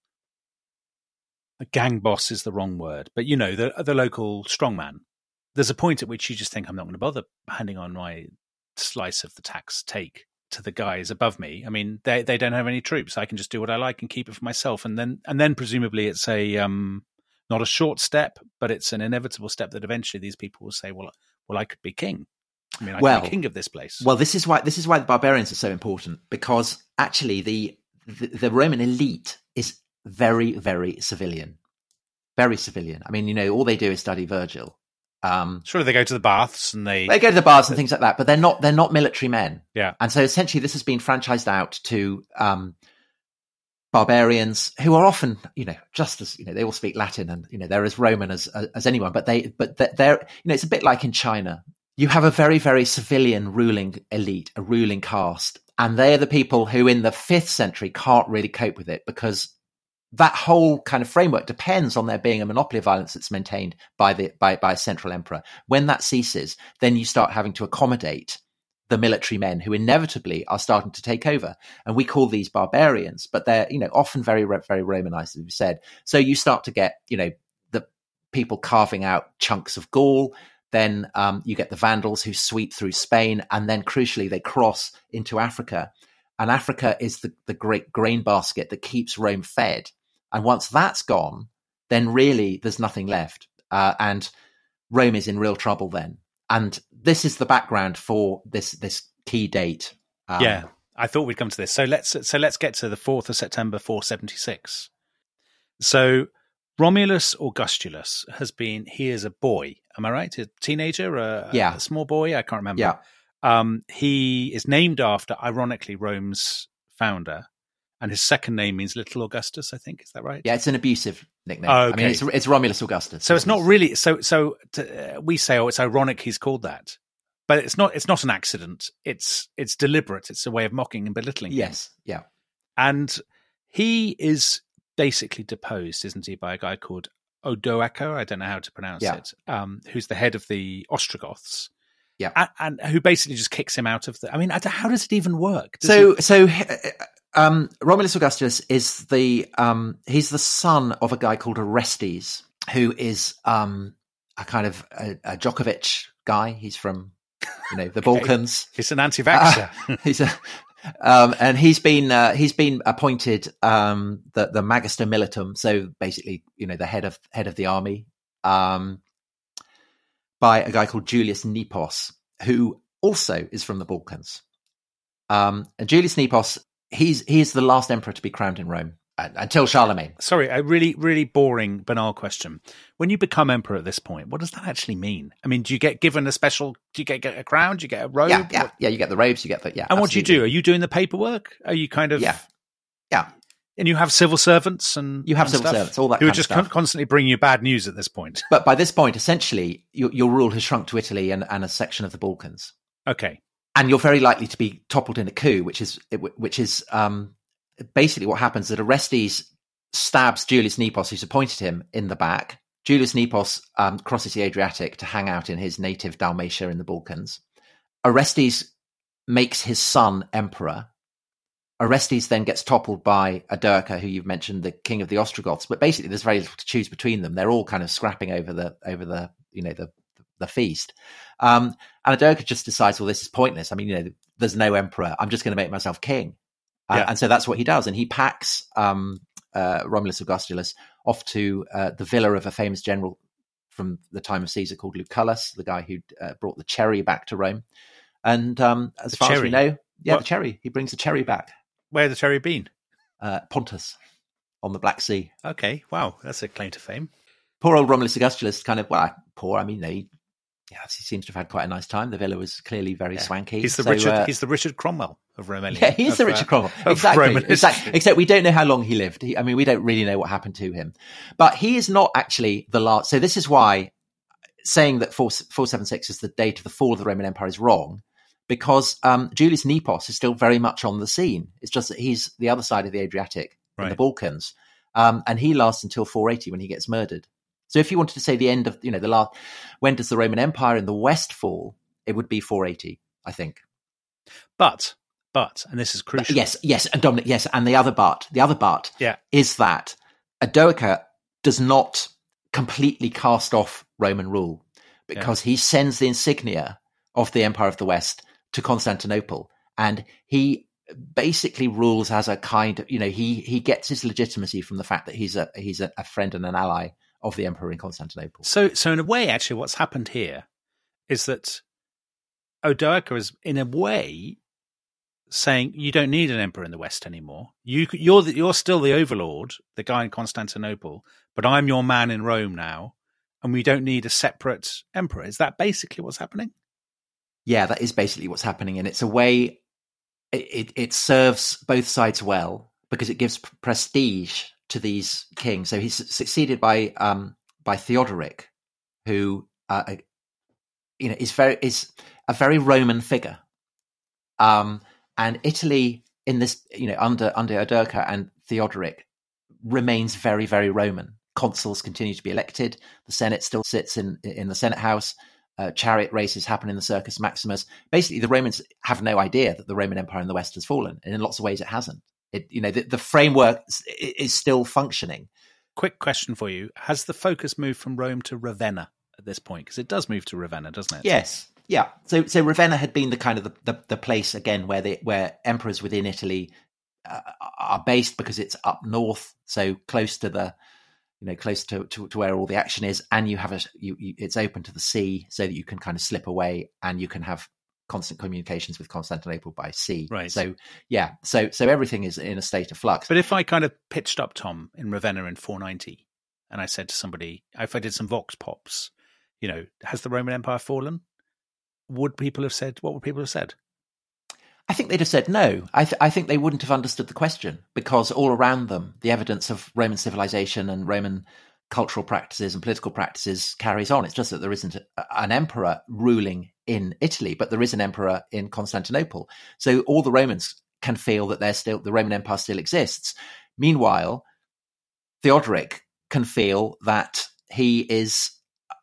a gang boss is the wrong word, but you know, the the local strongman, there's a point at which you just think, I'm not going to bother handing on my slice of the tax take to the guys above me. I mean, they they don't have any troops. I can just do what I like and keep it for myself. And then and then presumably it's a um, not a short step, but it's an inevitable step that eventually these people will say, well, well, I could be king. I mean, I well, could be king of this place. Well, this is why this is why the barbarians are so important, because actually the the, the Roman elite is very, very civilian, very civilian. I mean, you know, all they do is study Virgil. Um, sure, they go to the baths and they they go to the baths and things like that, but they're not they're not military men. Yeah, and so essentially, this has been franchised out to um, barbarians who are often, you know, just as you know, they all speak Latin and you know they're as Roman as as anyone, but they but they're you know it's a bit like in China. You have a very very civilian ruling elite, a ruling caste, and they are the people who, in the fifth century, can't really cope with it because that whole kind of framework depends on there being a monopoly of violence that's maintained by the by, by a central emperor. When that ceases, then you start having to accommodate the military men who inevitably are starting to take over. And we call these barbarians, but they're, you know, often very, very Romanized, as we said. So you start to get, you know, the people carving out chunks of Gaul. Then um, you get the Vandals who sweep through Spain. And then crucially, they cross into Africa. And Africa is the, the great grain basket that keeps Rome fed. And once that's gone, then really there's nothing left. Uh, and Rome is in real trouble then. And this is the background for this this key date. Um, yeah, I thought we'd come to this. So let's so let's get to the fourth of September, four seventy-six. So Romulus Augustulus has been, he is a boy. Am I right? A teenager? A, yeah. a small boy? I can't remember. Yeah. Um, he is named after, ironically, Rome's founder. And his second name means Little Augustus, I think. Is that right? Yeah, it's an abusive nickname. Oh, okay. I mean, it's, it's Romulus Augustus. So it's not really. So so to, uh, we say, oh, it's ironic he's called that, but it's not. It's not an accident. It's it's deliberate. It's a way of mocking and belittling. Yes. him. Yeah. And he is basically deposed, isn't he, by a guy called Odoacer? I don't know how to pronounce yeah. it. Um, who's the head of the Ostrogoths? Yeah. And, and who basically just kicks him out of the. I mean, I don't, how does it even work? Does so he, so. Um, Romulus Augustus is the um, he's the son of a guy called Orestes, who is um, a kind of a, a Djokovic guy. He's from you know the okay. Balkans. He's an anti-vaxxer. Uh, he's a um, and he's been uh, he's been appointed um, the the Magister Militum, so basically you know the head of head of the army, um, by a guy called Julius Nepos, who also is from the Balkans. Um, and Julius Nepos. He's he's the last emperor to be crowned in Rome uh, until Charlemagne. Sorry, a really, really boring, banal question. When you become emperor at this point, what does that actually mean? I mean, do you get given a special, do you get, get a crown? Do you get a robe? Yeah, yeah, yeah, you get the robes, you get the, yeah. And absolutely. What do you do? Are you doing the paperwork? Are you kind of... Yeah, yeah. And you have civil servants and You have and civil stuff, servants, all that who kind are just of stuff. con- constantly bringing you bad news at this point. But by this point, essentially, your, your rule has shrunk to Italy and, and a section of the Balkans. Okay. And you're very likely to be toppled in a coup, which is... which is um, basically what happens that Orestes stabs Julius Nepos, who's appointed him, in the back. Julius Nepos um, crosses the Adriatic to hang out in his native Dalmatia in the Balkans. Orestes makes his son emperor. Orestes then gets toppled by Odoacer, who you've mentioned, the king of the Ostrogoths. But basically, there's very little to choose between them. They're all kind of scrapping over the over the you know the the feast. Um, and Adoka just decides, well, this is pointless. I mean, you know, there's no emperor. I'm just going to make myself king. Uh, Yeah. And so that's what he does. And he packs um, uh, Romulus Augustulus off to uh, the villa of a famous general from the time of Caesar called Lucullus, the guy who uh, brought the cherry back to Rome. And um, as The far as cherry? we know, yeah, What? the cherry. He brings the cherry back. Where the cherry been? Uh, Pontus on the Black Sea. Okay, wow, that's a claim to fame. Poor old Romulus Augustulus kind of, well, poor, I mean, you know, he, yeah, he seems to have had quite a nice time. The villa was clearly very Yeah. swanky. He's the So, Richard. uh, he's the Richard Cromwell of Romanian. Yeah, he is of, the Richard uh, Cromwell. of Exactly. Roman exactly. history. Except we don't know how long he lived. He, I mean, we don't really know what happened to him. But he is not actually the last. So this is why saying that four seventy-six is the date of the fall of the Roman Empire is wrong, because um, Julius Nepos is still very much on the scene. It's just that he's the other side of the Adriatic in the Right. Balkans, um, and he lasts until four eighty when he gets murdered. So if you wanted to say the end of, you know, the last, when does the Roman Empire in the West fall? It would be four eighty, I think. But, but, and this is crucial. Yes, yes, and Dominic, yes, and the other but, the other but Yeah. is that Adoacer does not completely cast off Roman rule because he sends the insignia of the Empire of the West to Constantinople, and he basically rules as a kind of, you know, he he gets his legitimacy from the fact that he's a he's a, a friend and an ally of the emperor in Constantinople. So, so in a way, actually, what's happened here is that Odoacer is, in a way, saying you don't need an emperor in the West anymore. You, you're the, you're still the overlord, the guy in Constantinople, but I'm your man in Rome now, and we don't need a separate emperor. Is that basically what's happening? Yeah, that is basically what's happening, and it's a way it, it, it serves both sides well because it gives p- prestige to these kings. So he's succeeded by um, by Theodoric, who uh, you know is very is a very Roman figure, um, and Italy in this you know under under Odoacer and Theodoric remains very very Roman. Consuls continue to be elected. The Senate still sits in in the Senate House. Uh, chariot races happen in the Circus Maximus. Basically, the Romans have no idea that the Roman Empire in the West has fallen, and in lots of ways, it hasn't. It, you know, the, the framework is, is still functioning. Quick question for you: has the focus moved from Rome to Ravenna at this point? Because it does move to Ravenna, doesn't it? Yes, yeah. So, so Ravenna had been the kind of the, the, the place again where they where emperors within Italy uh, are based because it's up north, so close to the. You know, close to, to, to where all the action is, and you have a, you, you, it's open to the sea, so that you can kind of slip away, and you can have constant communications with Constantinople by sea. Right. So, yeah, so so everything is in a state of flux. But if I kind of pitched up Tom in Ravenna in four ninety, and I said to somebody, if I did some vox pops, you know, has the Roman Empire fallen? Would people have said? What would people have said? I think they'd have said no. I, th- I think they wouldn't have understood the question because all around them, the evidence of Roman civilization and Roman cultural practices and political practices carries on. It's just that there isn't a, an emperor ruling in Italy, but there is an emperor in Constantinople. So all the Romans can feel that they're still the Roman Empire still exists. Meanwhile, Theodoric can feel that he is,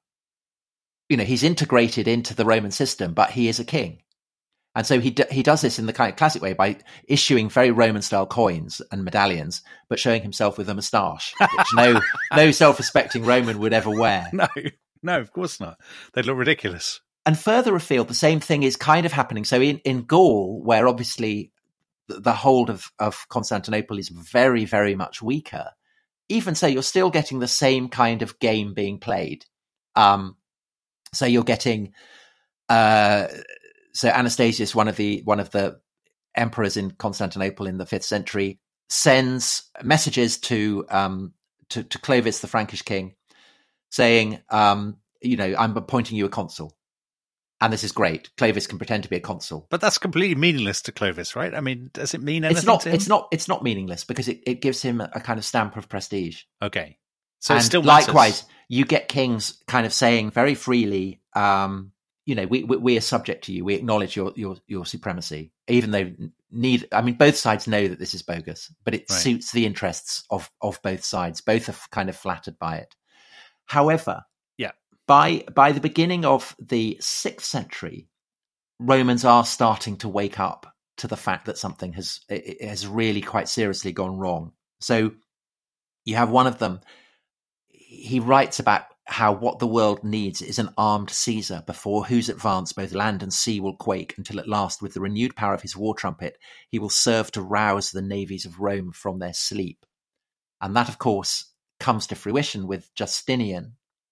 you know, he's integrated into the Roman system, but he is a king. And so he d- he does this in the kind of classic way by issuing very Roman-style coins and medallions, but showing himself with a moustache, which no no self-respecting Roman would ever wear. No, no, of course not. They'd look ridiculous. And further afield, the same thing is kind of happening. So in, in Gaul, where obviously the, the hold of, of Constantinople is very, very much weaker, even so, you're still getting the same kind of game being played. Um, so you're getting... Uh, So Anastasius, one of the one of the emperors in Constantinople in the fifth century, sends messages to um, to, to Clovis, the Frankish king, saying, um, "You know, I'm appointing you a consul, and this is great. Clovis can pretend to be a consul." But that's completely meaningless to Clovis, right? I mean, does it mean anything It's not. to him? It's not. It's not meaningless because it, it gives him a, a kind of stamp of prestige. Okay, so and it still matters. likewise, you get kings kind of saying very freely. Um, You know, we, we we are subject to you. We acknowledge your your your supremacy, even though neither. I mean, both sides know that this is bogus, but it Right. suits the interests of of both sides. Both are kind of flattered by it. However, yeah, by by the beginning of the sixth century, Romans are starting to wake up to the fact that something has it, it has really quite seriously gone wrong. So you have one of them. He writes about how what the world needs is an armed Caesar, before whose advance both land and sea will quake, until at last, with the renewed power of his war trumpet, he will serve to rouse the navies of Rome from their sleep. And that, of course, comes to fruition with Justinian,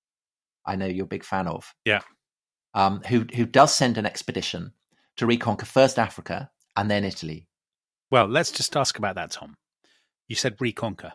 I know you're a big fan of. Yeah. Um, who who does send an expedition to reconquer first Africa and then Italy. Well, let's just ask about that, Tom. You said reconquer.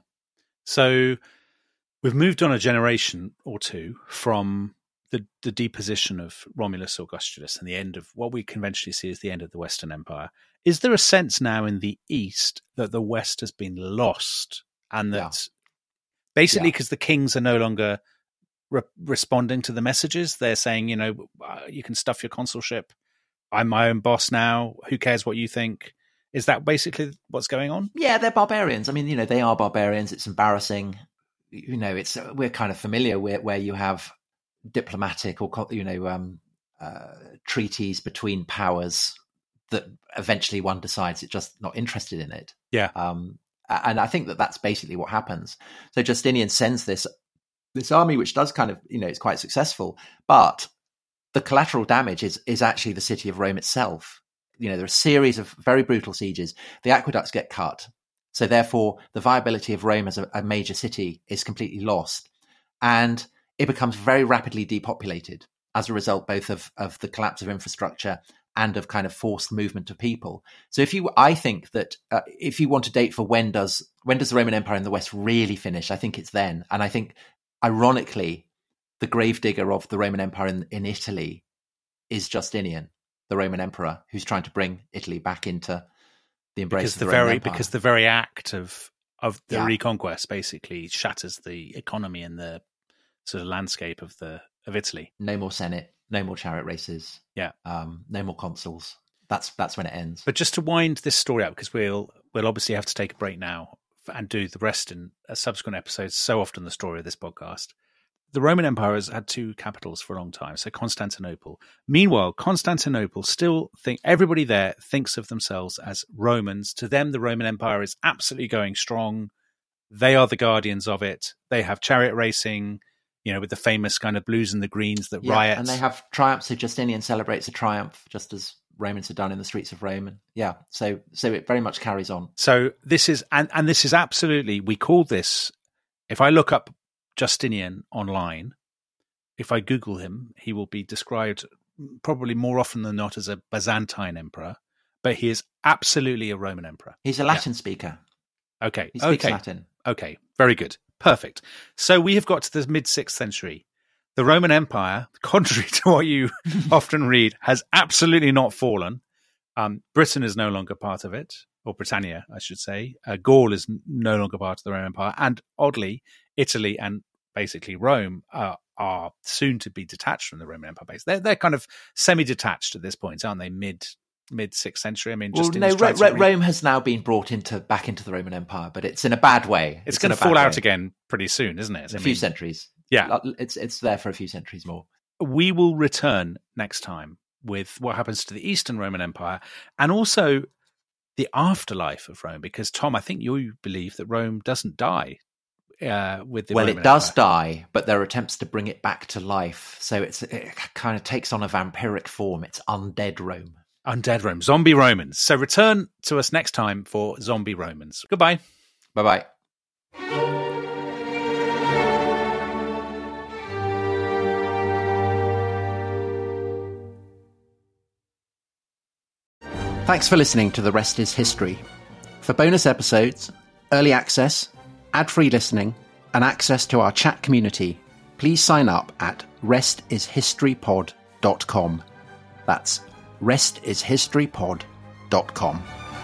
So we've moved on a generation or two from the, the deposition of Romulus Augustulus and the end of what we conventionally see as the end of the Western Empire. Is there a sense now in the East that the West has been lost, and that yeah. basically because yeah. the kings are no longer re- responding to the messages, they're saying, you know, you can stuff your consulship. I'm my own boss now. Who cares what you think? Is that basically what's going on? Yeah, they're barbarians. I mean, you know, they are barbarians. It's embarrassing. You know, it's we're kind of familiar with where you have diplomatic or, you know, um, uh, treaties between powers that eventually one decides it's just not interested in it. Yeah. Um, and I think that that's basically what happens. So Justinian sends this this army, which does kind of, you know, it's quite successful, but the collateral damage is is actually the city of Rome itself. You know, there are a series of very brutal sieges. The aqueducts get cut. So therefore, the viability of Rome as a, a major city is completely lost. And it becomes very rapidly depopulated as a result both of, of the collapse of infrastructure and of kind of forced movement of people. So if you, I think that uh, if you want a date for when does when does the Roman Empire in the West really finish, I think it's then. And I think, ironically, the gravedigger of the Roman Empire in, in Italy is Justinian, the Roman emperor, who's trying to bring Italy back into the embrace because of the, the Roman very Empire. because the very act of of the Yeah. reconquest basically shatters the economy and the sort of landscape of the of Italy. No more Senate, no more chariot races, Yeah. um, no more consuls. That's that's when it ends. But just to wind this story up, because we'll we'll obviously have to take a break now and do the rest in a subsequent episodes. So often the story of this podcast. The Roman Empire has had two capitals for a long time, so Constantinople. Meanwhile, Constantinople still think everybody there thinks of themselves as Romans. To them, the Roman Empire is absolutely going strong. They are the guardians of it. They have chariot racing, you know, with the famous kind of blues and the greens that Yeah, riot. and they have triumphs. So Justinian celebrates a triumph, just as Romans had done in the streets of Rome. And yeah, so so it very much carries on. So this is and and this is absolutely, we call this, if I look up Justinian online, if I Google him, he will be described probably more often than not as a Byzantine emperor, but he is absolutely a Roman emperor. He's a Latin Yeah. speaker. Okay. He speaks okay. Latin. Okay. Very good. Perfect. So we have got to the mid sixth century. The Roman Empire, contrary to what you often read, has absolutely not fallen. Um, Britain is no longer part of it, or Britannia, I should say. Uh, Gaul is n- no longer part of the Roman Empire. And oddly, Italy and basically Rome uh, are soon to be detached from the Roman Empire base. They're, they're kind of semi-detached at this point, aren't they? Mid mid sixth century. I mean, Well, just no, Ro- Ro- Rome has now been brought into back into the Roman Empire, but it's in a bad way. It's, in going a to bad fall out way. again pretty soon, isn't it? In I a few mean, centuries. Yeah. It's it's there for a few centuries more. We will return next time with what happens to the Eastern Roman Empire and also the afterlife of Rome, because Tom, I think you believe that Rome doesn't die uh, with the well, Roman it does Empire. die, but there are attempts to bring it back to life. So it's it kind of takes on a vampiric form. It's undead Rome. Undead Rome, zombie Romans. So return to us next time for Zombie Romans. Goodbye. Bye-bye. Thanks for listening to The Rest is History. For bonus episodes, early access, ad-free listening, and access to our chat community, please sign up at rest is history pod dot com. That's rest is history pod dot com.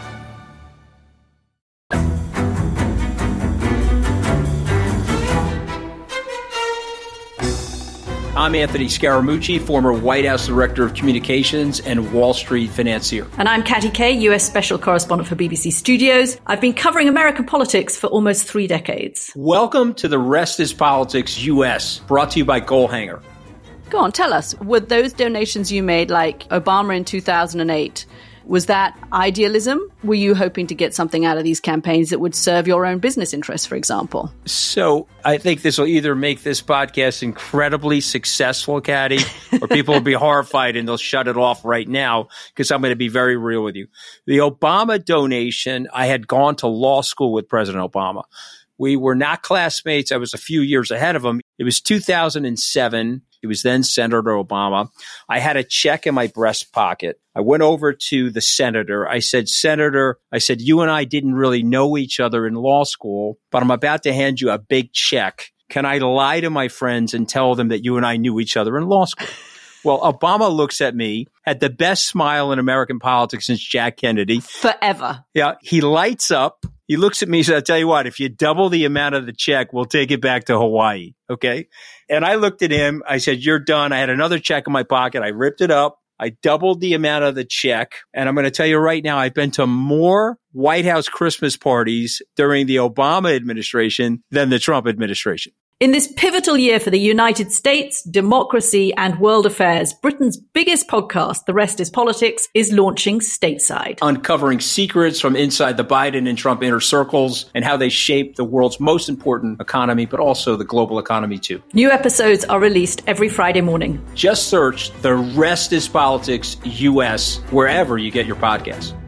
I'm Anthony Scaramucci, former White House Director of Communications and Wall Street financier. And I'm Katty Kay, U S Special Correspondent for B B C Studios. I've been covering American politics for almost three decades. Welcome to The Rest is Politics U S, brought to you by Goalhanger. Go on, tell us, were those donations you made, like Obama in two thousand eight, Was that idealism? Were you hoping to get something out of these campaigns that would serve your own business interests, for example? So I think this will either make this podcast incredibly successful, Katty, or people will be horrified and they'll shut it off right now because I'm going to be very real with you. The Obama donation, I had gone to law school with President Obama. We were not classmates. I was a few years ahead of him. It was two thousand seven. He was then Senator Obama. I had a check in my breast pocket. I went over to the senator. I said, Senator, I said, you and I didn't really know each other in law school, but I'm about to hand you a big check. Can I lie to my friends and tell them that you and I knew each other in law school? Well, Obama looks at me, had the best smile in American politics since Jack Kennedy. Forever. Yeah. He lights up. He looks at me and says, I'll tell you what, if you double the amount of the check, we'll take it back to Hawaii. Okay. And I looked at him. I said, you're done. I had another check in my pocket. I ripped it up. I doubled the amount of the check. And I'm going to tell you right now, I've been to more White House Christmas parties during the Obama administration than the Trump administration. In this pivotal year for the United States, democracy, and world affairs, Britain's biggest podcast, The Rest is Politics, is launching stateside. Uncovering secrets from inside the Biden and Trump inner circles and how they shape the world's most important economy, but also the global economy too. New episodes are released every Friday morning. Just search The Rest is Politics U S wherever you get your podcasts.